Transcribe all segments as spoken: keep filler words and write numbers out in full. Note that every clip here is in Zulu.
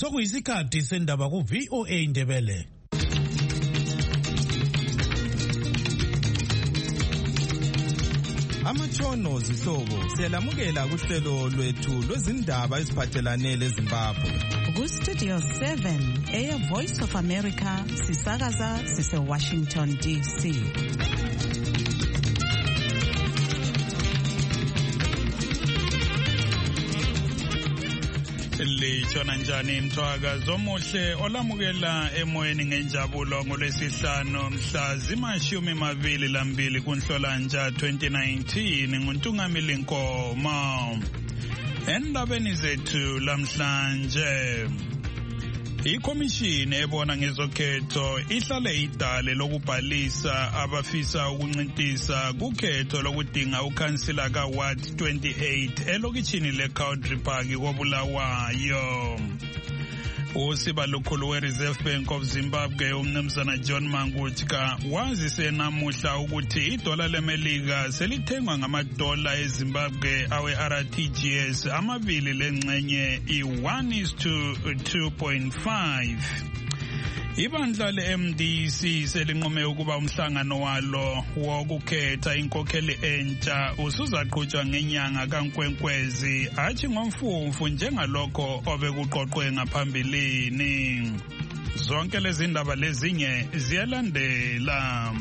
Sokuyisikhathi sendaba ku V O A Ndebele. Amatshono zihlobo siyalamukela kuhlelo lwethu lwezindaba eziphathelane leZimbabwe. Ku Studio seven, Air Voice of America, sisakaza sise Washington D C. Litshona njani mthwaka zomuhle olamukela emoyeni ngenjabulo ngolwesihlanu mhla zimashumi mabili lambili kuNhlolanja twenty nineteen nguNtungamili Nkomo. Endabeni zethu lamhlanje, ikhomishini ebona ngezokhetho ihlale idale lokubhalisa abafisa ukuncintisa kukhetho lokudinga ukhansila kaWard twenty-eight elokishini leCountry Park koBulawayo. Usiba lukhulu we-Reserve Bank of Zimbabwe umnumzana John Mangutska wazise namuhla ukuthi idola lemelika selithengwa ngamadola eZimbabwe awe-R T G S amabili lengxenye i-one is to two point five. Ibandla le-M D C selinqume ukuba umhlangano walo wokukhetha inkokheli entsha usuzaqhutshwa ngenyanga kaNkwenkwezi athi ngomfumfu njengalokho obekuqoqwe ngaphambilini. Zonke lezi ndaba lezinye ziyalandela.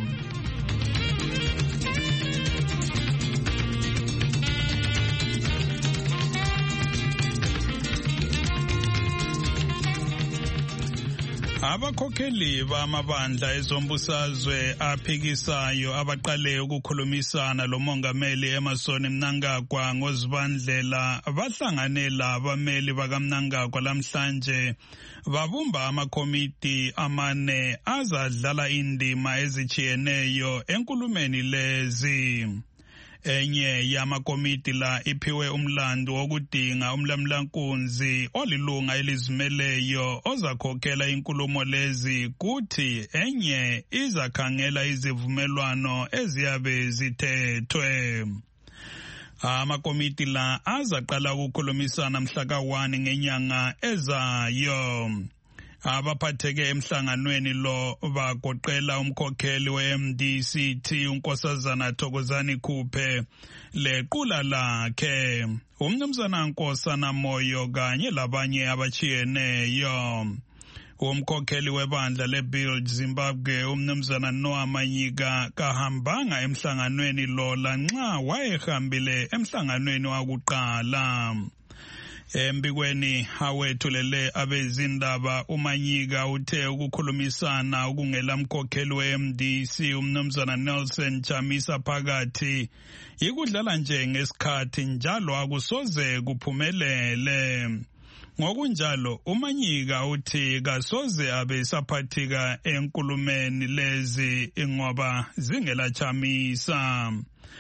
Abakhokheli bamabandla ezombusazwe aphikisayo abaqale ukukhulumisana lomongameli Emmerson Mnangagwa ngozibandlela bahlanganela abameli bakaMnangagwa lamhlanje babumba amakomiti amane azadlala indima ezijiyeneyo enkulumeni lezi. Enye yamakomiti la iphiwe umlando wokudinga umlamlankunzi olilunga elizimeleyo ozakhokhela inkulumo lezi kuthi enye izakhangela izivumelwano eziyabe zithethwe. Amakomiti la azaqala ukukhulumisana mhla ka one ngenyanga ezayo. Abaphatheke emhlanganweni lo bagoqela umkhokheli we-M D C T uNkosazana Thokozani Khuphe lequla lakhe umnumzana Nkosana Moyo kanye labanye abachiyeneyo. Umkhokheli webandla leBuild Zimbabwe umnumzana Noah Manyika kahambanga emhlanganweni lo lanxa wayehambile emhlanganweni wakuqala. Embikweni awethulele abezindaba uManyika uthe ukukhulumisana ukungela mkhokheli we-M D C umnumzana Nelson Chamisa phakathi ikudlala nje ngesikhathi njalo akusoze kuphumelele. Ngokunjalo uManyika uthi kasoze abe saphathika enkulumeni lezi ngoba zingela Chamisa.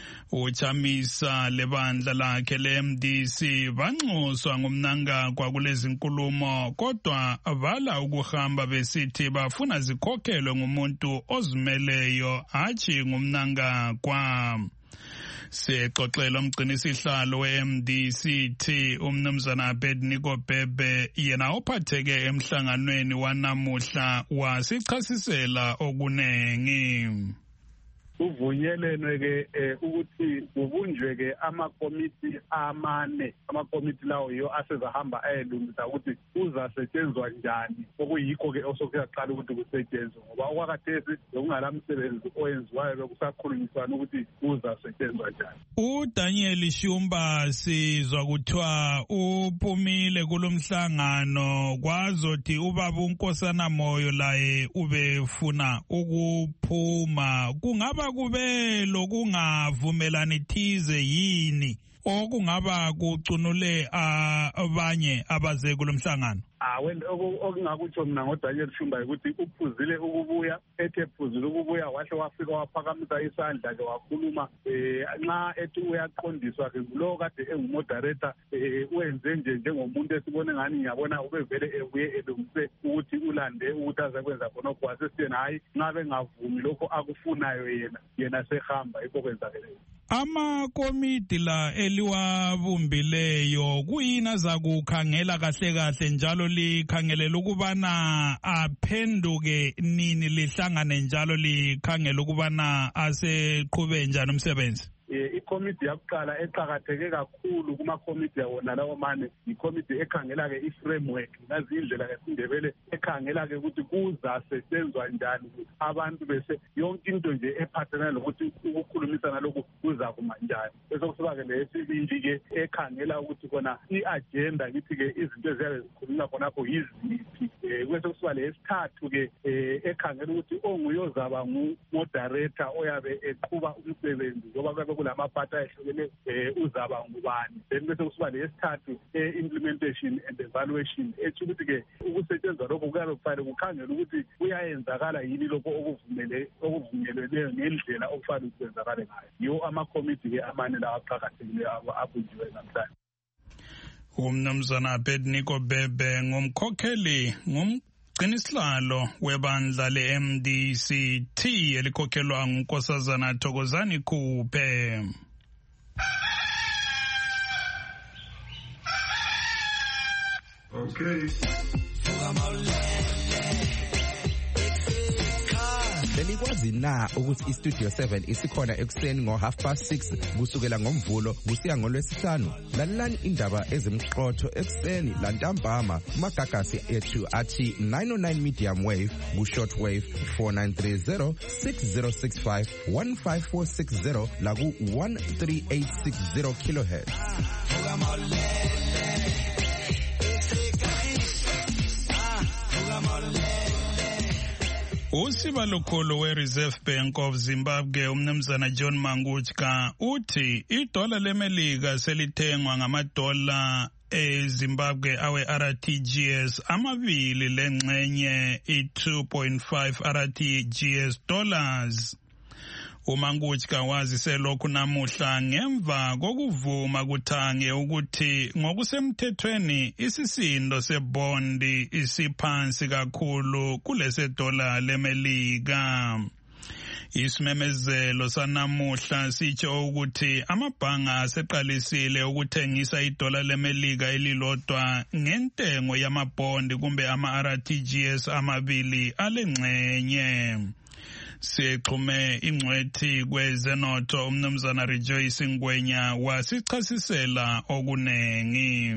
Uchamisa lebandla lakhe le-M D C banxuswa ngumnangagwa kulezi nkulumo kodwa vala ukuhamba besithi bafuna zikhokhelwe ngumuntu ozimeleyo athi ngumnangagwa. Sexoxela umgcinisihlalo we-M D C T umnumzana Abednego Bhebe yena ophatheke emhlanganweni wanamuhla wasichasisela okunengi. Uvunyelwe ke ukuthi kubunjwe ke amakomiti amane amakomiti lawo yiyo asezahamba ayelungisa ukuthi uzasetshenzwa njani okuyikho ke osokuyaqala ukuthi kusetshenzwe ngoba okwakhathesi bekungalamsebenzi oyenziwayo bekusakhulunyiswana ukuthi uzasetshenzwa njani. uDaniel Shumba sizwa kuthiwa uphumile kulomhlangano kwazothi ubaba uNkosana Moyo laye ubefuna ukuphuma. Kungaba kube lokungavumelani thize yini okungaba kucunule abanye abaze kulomhlangano? Awen okungakutsho mina ngoDaniel Shumba ukuthi uphuzile ukubuya ethe phuzile ukubuya wahle wafika waphakamisa isandla ke wakhuluma nxa ethi uyaqondiswa ke lo kade engumoderator wenze nje njengomuntu esibone ngani ngiyabona ubevele ebuye elungise ukuthi ulande ukuthi azakwenza khona kwasesithena hayi nxa bengavumi lokho akufunayo yena yena sehamba ikho kwenzakeleyo. Amakomiti la eliwabumbileyo kuyini azakukhangela kahle kahle njalo likhangelela ukubana aphenduke nini lihlangane njalo likhangela ukubana aseqhube njani umsebenzi? Ikomiti yakuqala eqakatheke kakhulu kuma-komiti wona lawo mane ikomiti ekhangela-ke i-framework nazi indlela ngesindebele ekhangela-ke ukuthi kuzasetshenzwa njani abantu bese yonke into nje ephathelana lokuthi ukukhulumisana lokhu kuzakuma njani. Bese kusuka-ke leyesibili-ke ekhangela ukuthi khona i-agenda kithi-ke izinto eziyabe zikhulunywa khonapho yiziphi. Bese kusuka leyesithathu-ke ekhangela ukuthi onguye ozaba ngu-moderator oyabe eqhuba umsebenzi ngoba kuyabe kulamaphatha ahlukene uzaba ngubani. Then bese kusuka leyesithathu implementation and evaluation ethi ukuthi-ke ukusetshenzwa lokho kuyabe kufanele kukhangela ukuthi kuyayenzakala yini lokho okuvumele okuvunyelweneyo ngendlela okufanele ukwenzakale ngayo. Yiwo amakomiti-ke amane lawa aqakathekileyo abunjiwe namhlanje. Umnumzana Abednego Bebe ngumkhokheli ngumgcinisihlalo webandla le-M D C T elikhokhelwa ngunkosazana Thokozani Khuphe. Okay. Belikwazi na ukuthi iStudio seven isikhona ekuseni ngo half past six kusukela ngomvulo kusiya ngolwesihlanu? Lalelani indaba ezimqotho ekuseni lantambama kumagagasi ethu athi nine oh nine medium wave ku-short wave four nine three zero six zero six five one five four six zero laku one three eight six zero kilohertz. Usiba lokholo we-Reserve Bank of Zimbabwe umnumzana John Manguchka uthi idola lemelika selithengwa ngamadola eZimbabwe awe-R T G S amabili lengxenye i-two point five R T G S dollars. uManguchka wazise lokhu namuhla ngemva kokuvuma kuthange ukuthi ngokusemthethweni isisindo sebondi isiphansi kakhulu kulese dola lemelika. Isimemezelo sanamuhla sitsho ukuthi amabhanga aseqalisile ukuthengisa idola lemelika elilodwa ngentengo yamabondi kumbe ama-R T G S amabili alengxenye. Sixhume ingcwethi kwezenotho umnumzana Rejoice Ngwenya wasichasisela okunengi.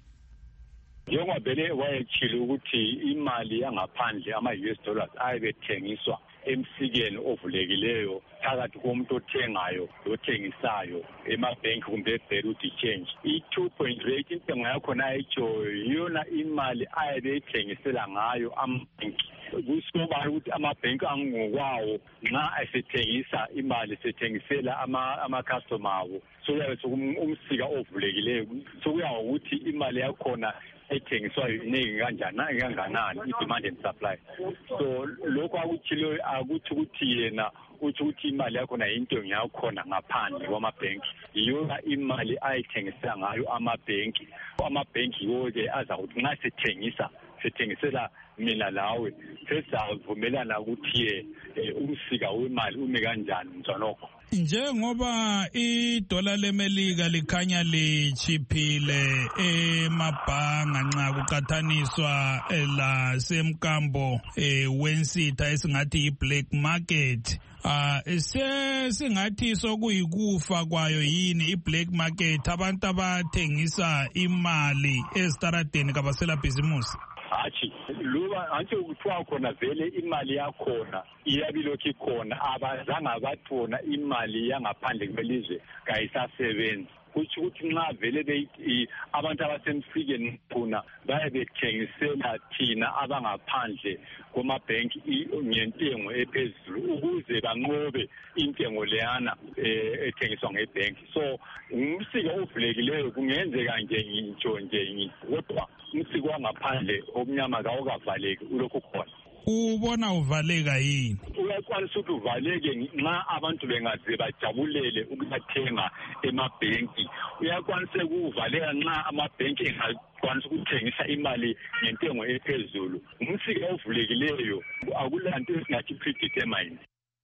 Njengoba vele wayetshilo ukuthi imali yangaphandle ama-U S dollars ayebethengiswa emsikeni ovulekileyo phakathi komuntu othengayo lothengisayo emabhenki kumbe eBeirut Exchange. I-two point rate intengo yakhona ayitsho yiyona imali ayebethengisela ngayo amabhenki. Kusobala ukuthi amabhenki angokwawo nxa esethengisa imali sethengisela ama-customer abo soyabe umsika ovulekileyo sokuya ngokuthi imali yakhona ethengiswayo iningi kanjani kanganani i-demand and supply. So lokho akuthile akuthi ukuthi yena uthi ukuthi imali yakhona into yakhona ngaphandle kwamabhenki iyona imali ayithengisela ngayo amabhenki. Amabhenki wonke aza ukuthi nxa sethengisa sethengisela mina lawe sesavumelana ukuthi umsika wemali ume kanjani mzanokho. Njengoba idola lemelika likhanya lichiphile emabhanga nxa kuqathaniswa la semkambo wensitha esingathi i-black market, ah sesingathi sokuyikufa kwayo yini i-black market, abantu abathengisa imali ezitaradeni kabasela bhizimusi? Hachi luba anche ukuthiwa khona vele imali yakhona iyabilokhu ikhona abazange bathona imali yangaphandle kwelizwe kayisasebenzi. Kuthi ukuthi nxa vele abantu abasemsikeni khona baye bethengisela thina abangaphandle kwamabhenki ngentengo ephezulu ukuze banqobe intengo leyana ethengiswa ngebhenki. So umsika ovulekileyo kungenzeka nje ngitsho nje kodwa umsika wangaphandle omnyama kawukavaleki ulokhu khona. Ubona uvaleka yini? Uyakwanisa ukuthi uvaleke nxa abantu bengaze bajabulele ukuthenga emabhenki. Uyakwanisa ukuvaleka nxa amabhenki engakwanisa ukuthengisa imali ngentengo ephezulu. Umsika ovulekileyo akulanto esingathi predetermined.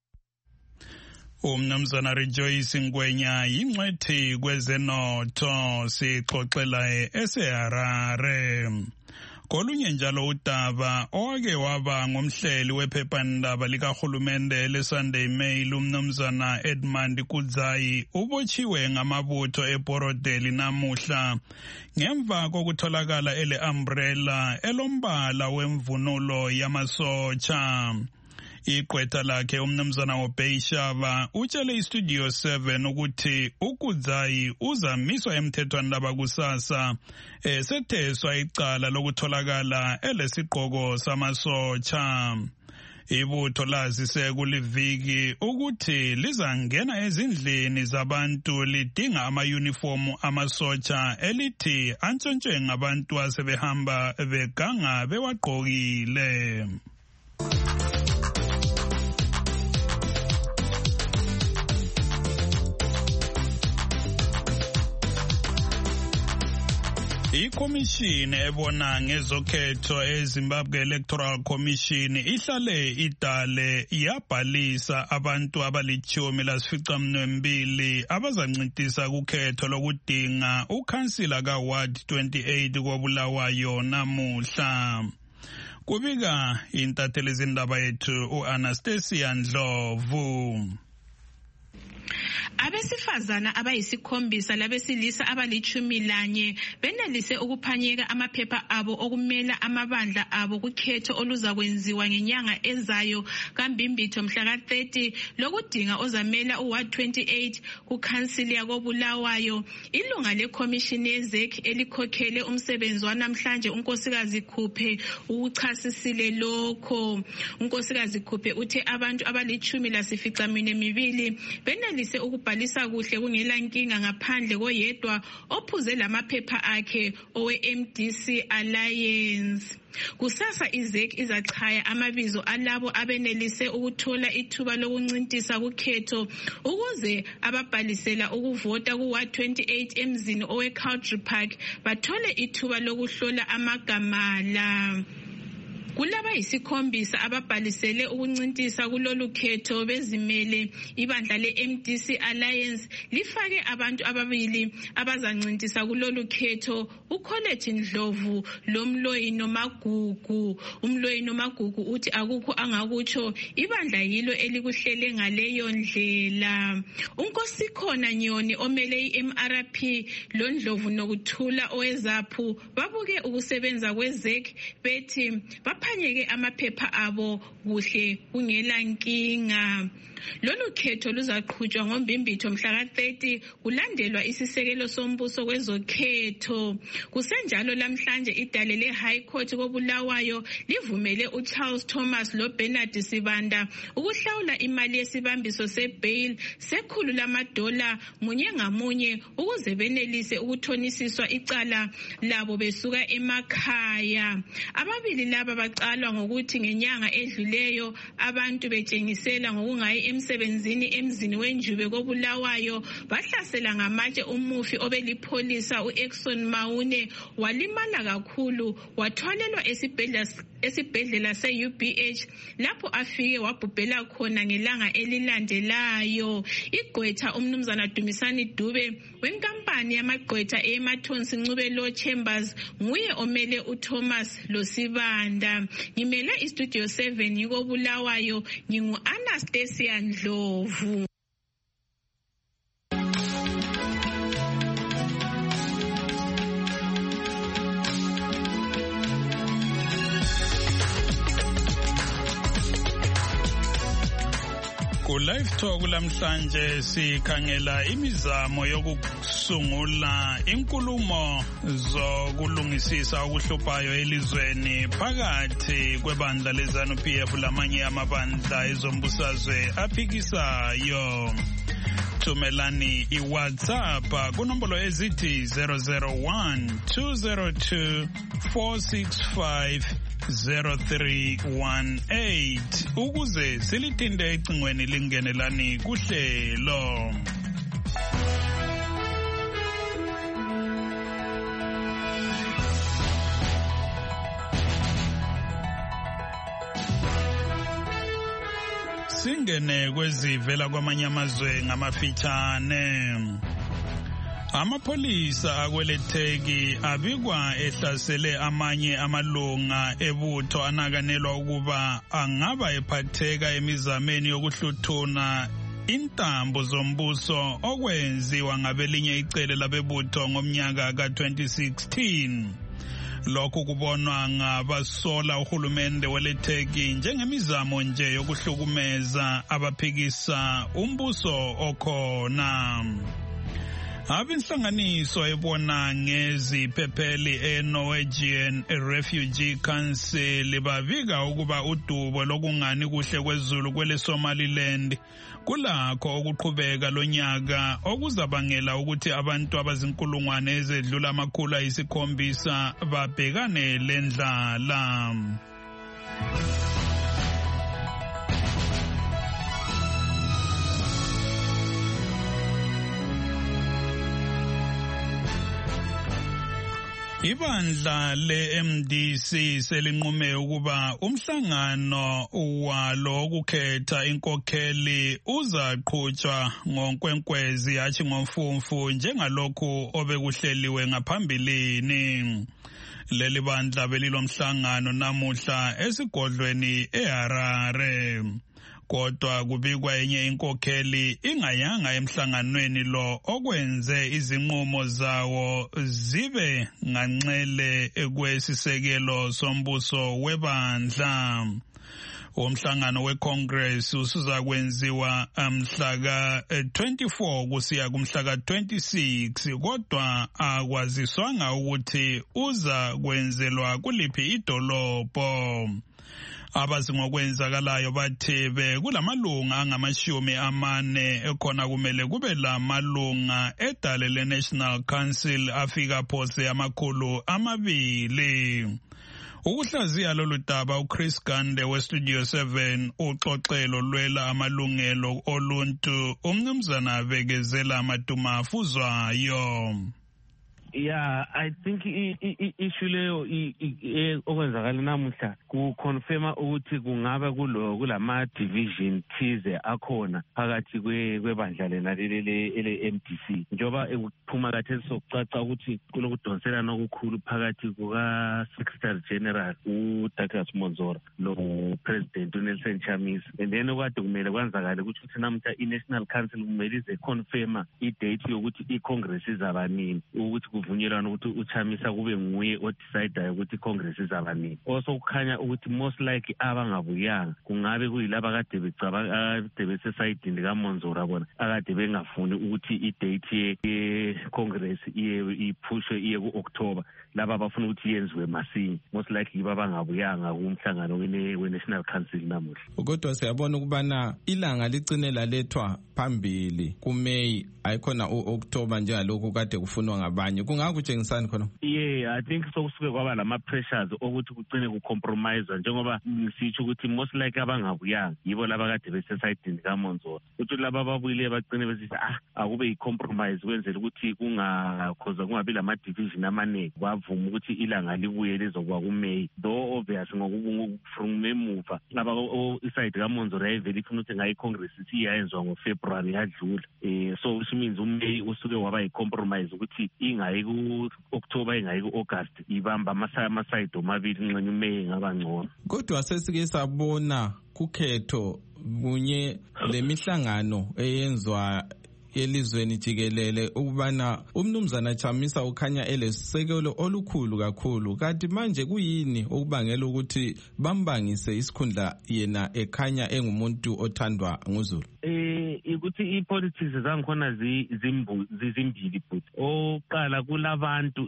Umnumzana Rejoice Ngwenya yingcwethi kwezenotho sixoxela eseharare. Kolunye njalo udaba owake waba ngomhleli wephephandaba likahulumende leSunday Mail umnumzana Edmund Kudzayi ubotshiwe ngamabutho eBorodeli namuhla ngemva kokutholakala ele umbrella elombala wemvunulo yamasotsha. Igqwetha lakhe umnumzana Obeyshaba utshele iStudio seven ukuthi uKudzayi uzamiswa emthethwandaba kusasa esetheswa icala lokutholakala elesigqoko samasotsha. Ibutho lazise kuliviki ukuthi lizangena ezindlini zabantu lidinga ama-uniform amasotsha elithi antshontshwe ngabantu asebehamba beganga bewagqokile. Ikomishini ebona ngezokhetho eZimbabwe Electoral Commission ihlale idale yabhalisa abantu abalichumi lasficaminwembili abazancintisa kukhetho lokudinga ukhansila kaWard twenty-eight koBulawayo namuhla. Kubika intatheli zindaba yethu uAnastasia Ndlovu. Abesifazana abayisikhombisa labesilisa abalichumi lanye benelise ukuphanyeka amaphepha abo okumela amabandla abo kukhetho oluzakwenziwa ngenyanga ezayo kaMbimbitho mhla ka thirty lokudinga ozamela uWard twenty-eight kukhansili yakoBulawayo. Ilunga lekhomishini yeZek elikhokhele umsebenzi wanamhlanje unkosikazi Khuphe ukuchasisile lokho. Unkosikazi Khuphe uthe abantu abalichumi lasificaminwembili benelise ukubhalisa kuhle kungela nkinga ngaphandle koyedwa ophuze lamaphepha akhe owe M D C Alliance. Kusasa iZek izachaya amabizo alabo abenelise ukuthola ithuba lokuncintisa kukhetho ukuze ababhalisela ukuvota kuWard twenty-eight emzini owe Country Park bathole ithuba lokuhlola amagama la. Kulaba yisikhombisa ababhalisele ukuncintisa kulolu khetho bezimele. Ibandla le-M D C Alliance lifake abantu ababili abazancintisa kulolu khetho, uColette Ndlovu lomloyi Nomagugu. Umloyi Nomagugu uthi akukho angakutsho, ibandla yilo elikuhlele ngaleyo ndlela. uNkosikhona Nyoni omele i-M R P loNdlovu nokuthula owezaphu babuke ukusebenza kweZek bethi baphanyeke amaphepha abo kuhle kungela nkinga. Lolu khetho luzaqhutshwa ngoMbimbitho mhla ka thirty kulandelwa isisekelo sombuso kwezokhetho. Kusenjalo lamhlanje idale le-High Court koBulawayo livumele uCharles Thomas loBernard Sibanda ukuhlawula imali yesibambiso sebail sekhulu lamadola munye ngamunye ukuze benelise ukuthonisiswa icala labo besuka emakhaya. Ababili laba baqalwa ngokuthi ngenyanga edluleyo abantu betshengisela ngokungayi emsebenzini emzini wenjube koBulawayo bahlasela ngamatshe umufi obelipholisa uExxon Maune walimala kakhulu wathwalelwa esibhedlela esibhedlela se-U B H lapho afike wabhubhela khona ngelanga elilandelayo. Igqwetha umnumzana Dumisani Dube wenkampani yamagqwetha eMathonsi Ncube Law Chambers nguye omele uThomas loSibanda. Ngimele iStudio seven yikoBulawayo, ngingu Anastasia Ndlovu. Ku-Live Talk lamhlanje sikhangela imizamo yokusungula inkulumo zokulungisisa okuhluphayo elizweni phakathi kwebandla leZANU P F lamanye amabandla ezombusazwe aphikisayo. Thumelani iWhatsApp kunombolo ezithi zero zero one two zero two four six five zero three one eight ukuze silithinde ecingweni lingenelani kuhlelo. Singene kwezivela kwamanye amazwe ngamafitshane. Amapholisa akweletheki abikwa ehlasele amanye amalunga ebutho anakanelwa ukuba angaba ephatheka emizameni yokuhluthuna intambo zombuso okwenziwa ngabelinye icele labebutho ngomnyaka ka twenty sixteen. Lokhu kubonwa ngabasola uhulumende weLetheki njengemizamo nje yokuhlukumeza abaphikisa umbuso okhona. Abinhlanganiso ebona ngeziphepheli e-Norwegian Refugee Council bavika ukuba udubo lokungani kuhle kwezulu kwele Somaliland kulakho okuqhubeka lonyaka okuzabangela ukuthi abantu abazinkulungwane ezedlula amakhulu ayisikhombisa babhekane lendlala. Ibandla le-M D C selinqume ukuba umhlangano walo ukukhetha inkokheli uzaqhutshwa ngonkwenkwezi hatshi ngomfumfu njengalokhu obekuhleliwe ngaphambilini. Leli bandla belilomhlangano namuhla esigodlweni eHarare. Kodwa kubikwa enye inkokheli ingayanga emhlanganweni lo okwenze izinqumo zawo zibe nganxele kwesisekelo sombuso webandla. Umhlangano weCongress usuza kwenziwa mhla ka twenty-four kusiya kumhla ka twenty-six kodwa akwaziswanga ukuthi uza kwenzelwa kuliphi idolobho. Abazi ngokwenzakalayo bathi kulamalunga angamashumi amane ekhona kumele kube lamalunga edale le-National Council afika phose amakhulu amabili. Ukuhlaziya lolu daba uChris Gande weStudio seven uxoxelo lwela amalungelo oluntu umnumzana Bekezela Matumafuzwayo. Yeah, I think issue leyo okwenzakala namuhla kuconfirma ukuthi kungaba kulo kulama division thize akhona phakathi kwebandla lena lele M D C njoba ekuphuma kathesi sokucaca ukuthi kulokudonselana okukhulu phakathi kuka Secretary General uDouglas Monzora lo President uNelson Chamisa, and then okade kumele kwenzakala ukuthi uthi namuhla iNational Council kumele ize confirma idate yokuthi iCongress izaba nini ukuthi kuvunyelwana ukuthi uChamisa kube nguye odecidayo ukuthi iCongress izaba nini. Also kukhanya ukuthi most likely abangabuyanga kungabe kuyilaba kade becabanga kade besesayidini kaMonzora bona akade bengafuni ukuthi idate yeCongress iye iphushwe iye ku-October, laba bafuna ukuthi yenziwe masinya. Most likely babangabuyanga kumhlangano we-National Council namuhla. Kodwa siyabona ukubana ilanga licine lalethwa phambili kuMay ayikhona u-October njengalokhu kade kufunwa ngabanye. Kungakutshengisani khona? Yeah, I think sokusuke kwaba lama pressures ukuthi kucine kucompromise njengoba ngisitsho ukuthi most likely abangabuyanga yibo laba kade besesayidini kaMonzora. Ukuthi laba babuyile bacine besithi ah akube yicompromise kwenzela ukuthi kungakhoza kungabi lama division amaningi bavuma ukuthi ilanga libuye lizokuwa kuMay. Though obvious ngokubu from emuva laba iside kaMonzora yayivele ifuna ukuthi ngayi Congress iyayenziwa ngoFebruary yadlula. Eh so which means uMay usuke waba yicompromise ukuthi ingayi ku-October ingayi ku-August ibamba amasayidi omabili nxenye uMay ngaba ngcono. Kodwa sesike sabona kukhetho kunye lemihlangano eyenzwa elizweni jikelele ukubana umnumzana Chamisa ukhanya elesisekelo olukhulu kakhulu, kanti manje kuyini okubangela ukuthi bambangise isikhundla yena ekhanya engumuntu othandwa nguZulu? Eh ukuthi ipolitics zangikhona zimbu zizimbili but oqala kulabantu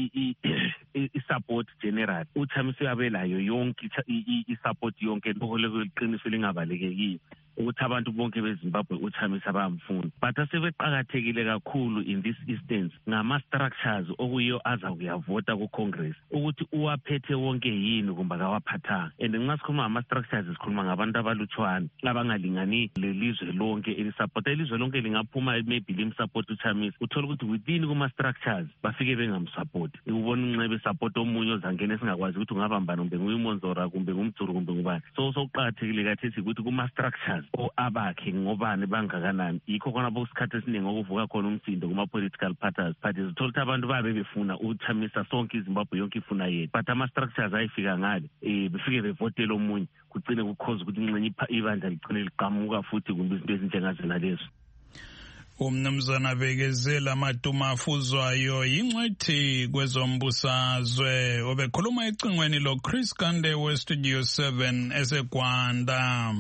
i-support general uChamisa uyabelayo yonke i-support yonke lokho lingabalekekile ukuthi abantu bonke beZimbabwe uChamisa bayamfuna, but asebeqhakathekile kakhulu in this instance ngama structures okuyiyo aza kuyavota ku Congress ukuthi uwaphethe wonke yini kumbe akawaphathanga. And ngasikhuluma ngama structures sikhuluma ngabantu abalutshwana abangalingani lelizwe lonke elisupport ilizwe lonke lingaphuma maybe limsupport uChamisa uthola ukuthi within kuma structures bafike bengamsupport. Ubona unxebe support omunye ozangena singakwazi ukuthi ungabambana kumbe nguyimonzora kumbe ngumdzuru kumbe ngubani. So sokuqathekile kathi ukuthi kuma structures o abakhe ngobani bangakanani. Yikho khona bokusikhathi esiningi okuvuka khona umsindo kuma political parties parties uthola abantu babe befuna uthamisa sonke iZimbabwe yonke ifuna yethu. But ama structures ayifika ngale eh befike bevotela omunye kucine kukhoza ukuthi inxenye ibandla ligcine liqhamuka futhi kumbe izinto ezinjengazo nalezo. Umnumzana Bekezela Matumafuzwayo yingcwethi kwezombusazwe obekhuluma ecingweni lo Chris Kande we Studio seven eseGwanda.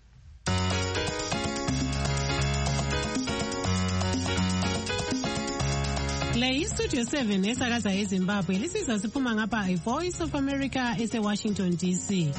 Le Studio seven esakaza eZimbabwe lisiza siphuma ngapha iVoice of America ese Washington D C.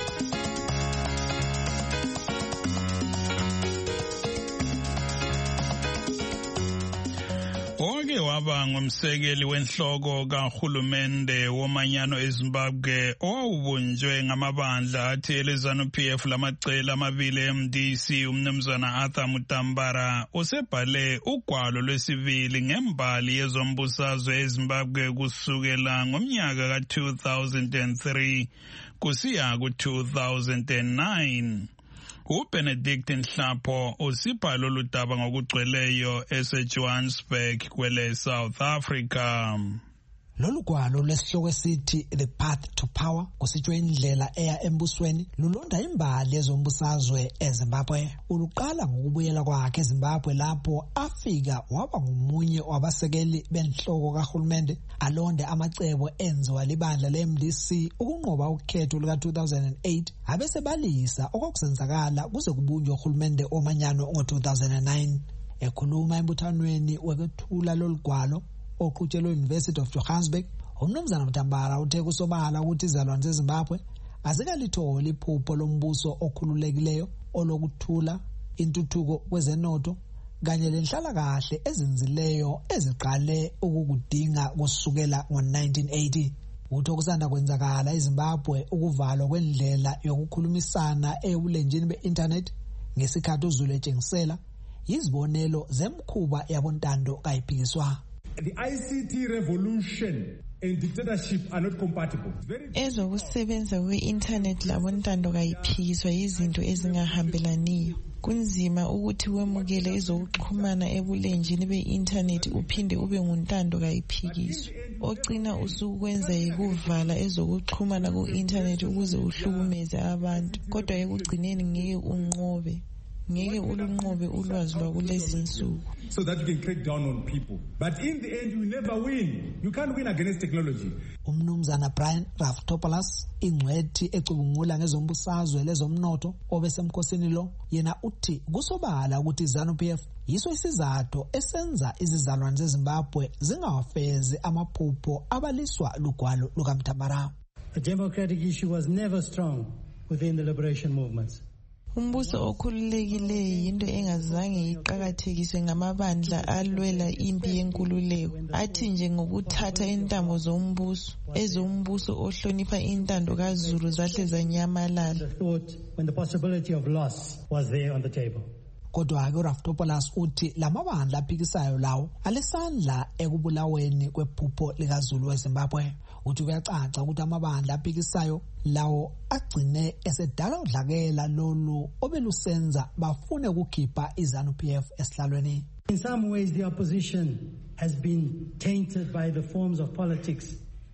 Oke waba ngumsekeli wenhloko kahulumende womanyano eZimbabwe owawubunjwe ngamabandla athi leZANU-P F lamacele amabili M D C umnumzana Arthur Mutambara usebhale ugwalo lwesibili ngembali yezombusazwe eZimbabwe kusukela ngomnyaka ka two thousand three kusiya ku two thousand nine. uBenedict Nhlapho usibhalo ludaba ngokugcweleyo eseJohannesburg kwele South Africa. Lolu gwalo lesihloko esithi The Path to Power kusitshwe indlela eya embusweni lulonda imbali yezombusazwe eZimbabwe. Uluqala ngokubuyela kwakhe eZimbabwe lapho afika waba ngumunye wabasekeli benhloko kahulumende alonde amacebo enziwa libandla le-M D C ukunqoba ukhetho luka two thousand eight abesebalisa okwakusenzakala kuze kubunjwe uhulumende omanyano ngo two thousand nine. Ekhuluma embuthanweni wekuthula lolu gwalo oqhutshelwe University of Johannesburg, umnumzana Mutambara uthe kusobala ukuthi izalwane zeZimbabwe azikalitholi iphupho lombuso okhululekileyo olokuthula, intuthuko kwezenotho kanye lenhlala kahle ezinzileyo eziqale ukukudinga kusukela ngo nineteen eighty. Uthe kusanda kwenzakala eZimbabwe ukuvalwa kwendlela yokukhulumisana ebulenjini be-internet ngesikhathi uZulu etshengisela yizibonelo zemkhuba yabontando kayiphikiswa. The I C T revolution and dictatorship are not compatible. Ezokusebenza kwe-internet labontando kayiphikiswa izinto ezingahambelaniyo. Kunzima ukuthi wemukele ezokuxhumana ebulenjini be-internet uphinde ube nguntando kayiphikiswa. Ogcina usukwenza yikuvala ezokuxhumana ku-internet ukuze uhlukumeze abantu. Kodwa ekugcineni ngeke unqobe. ngeke ulunqobe ulwazi lwakulezi insuku. So that you can crack down on people. But in the end, you never win. You can't win against technology. Umnumzana Brian Raftopoulos, ingcwethi ecubungula ngezombusazwe lezomnotho obesemkhosini lo, yena uthi kusobala ukuthi ZANU-P F yiso isizathu esenza izizalwane zeZimbabwe zingawafezi amaphupho abaliswa lugwalo lukaMtambara. The democratic issue was never strong within the liberation movements. Umbuso okhululekileyo yinto engazange iqakathekiswe ngamabandla alwela impi yenkululeko athi nje ngokuthatha intambo zombuso ezombuso ohlonipha intando kaZulu zahle zanyamalala. When the possibility of loss was there on the table. Kodwa ke Raftopoulos uthi lamabandla aphikisayo lawo alesandla ekubulaweni kwephupho likaZulu weZimbabwe. Uthi kuyacaca ukuthi amabandla aphikisayo lawo agcine esedala udlakela lolu obelusenza bafune ukukhipha iZANU-P F esihlalweni. In some ways the opposition has been tainted by the forms of politics.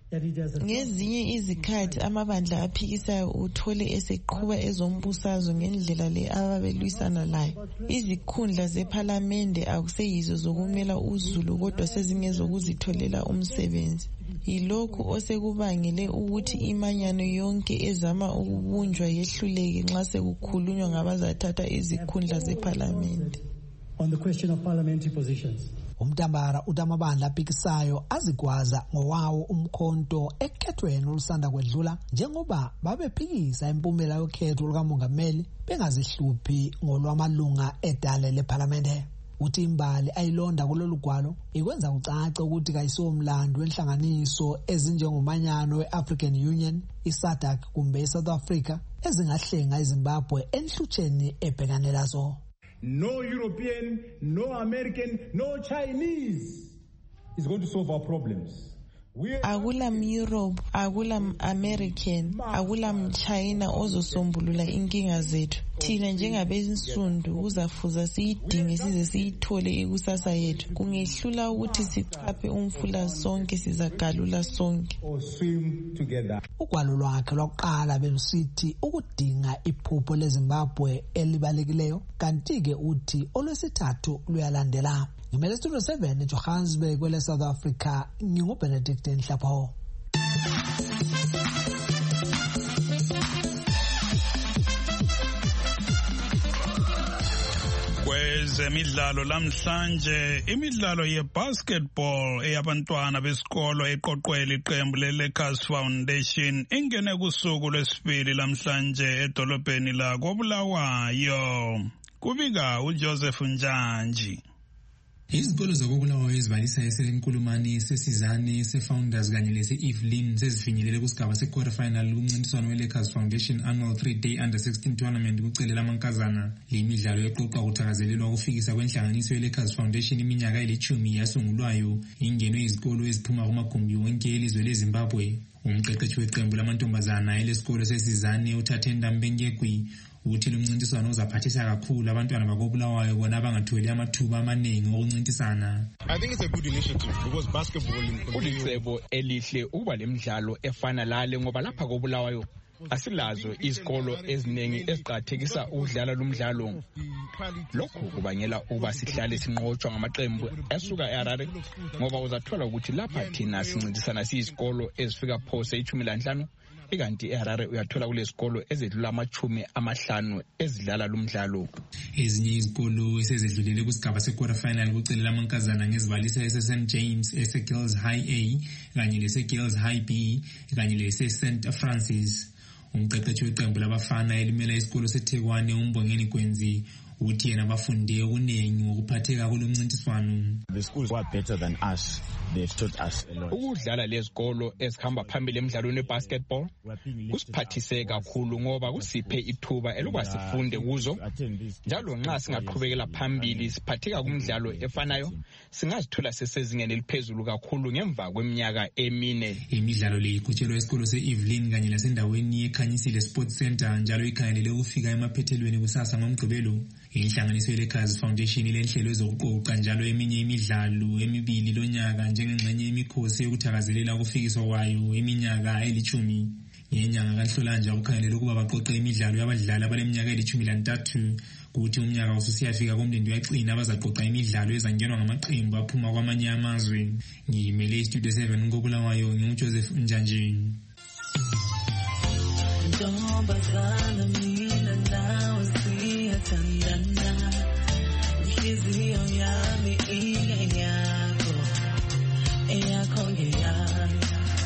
Ngezinye izikhathi amabandla aphikisayo uthole eseqhuba ezombusazwe ngendlela le ababelwisana layo. Izikhundla zePhalamende akuseyizo zokumela uZulu kodwa sezingezokuzitholela umsebenzi. Yilokhu osekubangele ukuthi imanyano yonke ezama ukubunjwa yehluleke nxa sekukhulunywa ngabazathatha izikhundla zePhalamende. On the question of parliamentary positions. Umtambara utamabandla aphikisayo azigwaza ngowawo umkhonto ekhethweni olusanda kwedlula njengoba babephikisa impumela yokhetho lukamongameli bengazihluphi ngolwamalunga edale lePhalamende. Uthi imbali ayilonda kulolu gwalo ikwenza kucace ukuthi kayisomlando wenhlanganiso ezinjengomanyano weAfrican Union, iSADC kumbe eSouth Africa ezingahlenga iZimbabwe enhlutsheni ebhekane lazo. No European, no American, no Chinese is going to solve our problems. akula Europe, akula American, akula China ozosombulula inkinga zethu. Thina njengabensundu kuzafuza siyidinge size siyithole ikusasa yethu. Kungehlula ukuthi sichaphe umfula sonke sizagalula sonke. Ugwalo lwakhe lokuqala belusithi ukudinga iphupho leZimbabwe elibalekileyo, kanti-ke uthi olwesithathu luyalandela. Ngimele Studio seven eJohannesburg kwele South Africa, nginguBenedict Nhlapho. Kwezemidlalo lamhlanje, imidlalo yebasketball eyabantwana besikolo eqoqwele iqembu le-Lakers Foundation ingene kusuku lwesibili lamhlanje edolobheni la koBulawayo. Kubika uJoseph Njanji. Izikolo zakobulawayo ezibalisa esenkulumani sesizane sefounders kanye lese-Evelyn sezifinyelele kusigaba se-quarter final kumncintiswano we-Lakers Foundation annual three-day under sixteen tournament kucelela amankazana. Le midlalo eqoqwa kuthakazelelwa ukufikisa kwenhlanganiso ye-Lakers Foundation iminyaka elithumi yasungulwayo ingenwe izikolo eziphuma kumagumbi wonke elizwe leZimbabwe. Umqeqeshi weqembu lamantombazana elesikolo sesizane uthathe Ndambengegwi uthi lumncintiswano uzaphathisa kakhulu abantwana bakobulawayo bona abangatholi amathuba amaningi okuncintisana. I think it's a good initiative because basketball ulicebo elihle ukuba lemidlalo efana lale ngoba lapha kobulawayo asilazo izikolo eziningi eziqhathekisa ukudlala lumdlalo. Lokho kubangela ukuba sihlale sinqotshwa ngamaqembu esuka eHarare ngoba uzathola ukuthi lapha thina sincintisana siyizikolo ezifika phose ichumi lanhlanu ikanti eHarare uyathola kulesikolo ezedlula amachumi amahlanu ezidlala lumdlalo. Ezinye izikolo esezedlulele kusigaba se-quarter final kucelela amankazana ngezibalisa ese-Saint James, ese-Girls High A kanye lese-Girls High B kanye lese-Saint Francis. Umqeqeshi weqembu labafana elimela isikolo seThekwani uMbongeni Gwenzi uthi yena bafunde okuningi ngokuphatheka kulomncintiswano. The schools were better than us. They've taught us a lot. Ukudlala lezikolo ezihamba phambili emidlalweni webasketball kusiphathise kakhulu ngoba kusiphe ithuba elokuba sifunde kuzo. Njalo nxa singaqhubekela phambili siphatheka kumidlalo efanayo singazithola sesezingeni eliphezulu kakhulu ngemva kweminyaka emine. Imidlalo le iqhutshelwa esikolo se-Evelyn kanye lasendaweni yeKhanyisile Sports Center njalo ikhangelele ukufika emaphethelweni kusasa ngomgqibelo. Inhlanganiso ye-Lakers Foundation ilenhlelo ezokuqoqa njalo eminye imidlalo emibili lonyaka njengengxenye yemikhosi yokuthakazelela ukufikiswa kwayo eminyaka elithumi. Ngenyanga kaNhlolanja ukhangelele ukuba baqoqe imidlalo yabadlali abaleminyaka elithumi lantathu kuthi umnyaka ususiyafika komlindi uyaqina abazaqoqa imidlalo ezangenwa ngamaqembu aphuma kwamanye amazwe. Ngiyimele iStudio seven ngobulawayo nginguJoseph Njanjini. Ntombazana mina nawe siyathandana, inhliziyo yami ingeyakho, eyakho ngeyami.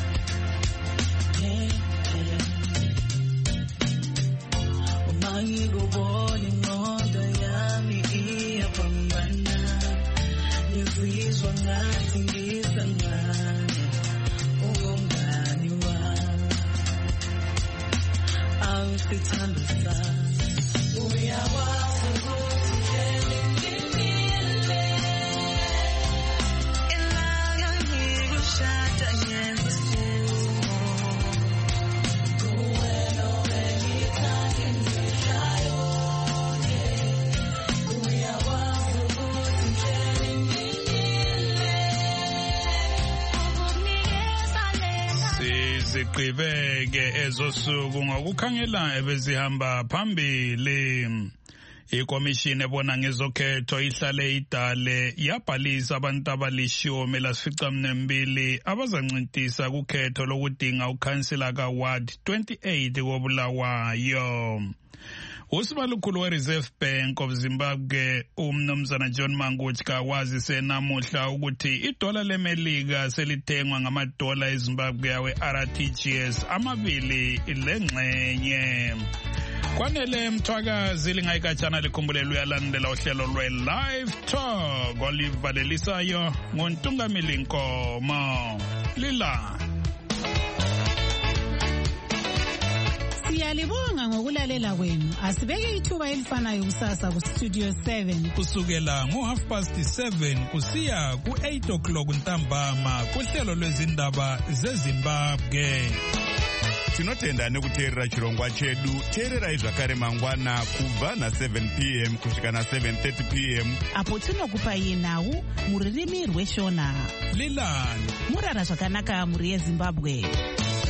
Uma ngikubona ingqondo yami iyapambana, ngizizwa ngathi ngisancane, ungumngani wami. Awusithanda sami, uyakwazi ukuthi ngene ngimile, ilanga ngikushada ngenza isimo, kuwe nobengithanda ngihlayo, uyakwazi ukuthi ngene ngimile, ukunikeza lena. Siziqhibeke ezosuku ngokukhangela ebezihamba phambili. Ikomishini ebona ngezokhetho ihlale idale yabhalisa abantu abalishumi lasficaminwembili abazancintisa kukhetho lokudinga ukhansila ka-Ward twenty-eight koBulawayo. Usibalukhulu we-Reserve Bank of Zimbabwe umnumzana John Mangutska wazise namuhla ukuthi idola leMelika selithengwa ngamadola eZimbabwe awe-R T G S amabili lengxenye. Kwanele mthwakazi lingayikatshana likhumbulelo uyalandela uhlelo lwe-Live Talk olivalelisayo ngontungamili Nkomo. Lila Siyalibonga ngokulalela kwenu. Asibeke ithuba elifanayo kusasa ku Studio seven. Kusukela ngo half past seven kusiya ku eight o'clock ntambama kuhlelo lwezindaba zeZimbabwe. Tinotenda nekuteerera chirongwa chedu. Teererai zvakare mangwana kubva na seven p m kusvika na seven thirty p m apo tinokupai nhau mururimi rweshona. Lilani murara zvakanaka muri yeZimbabwe.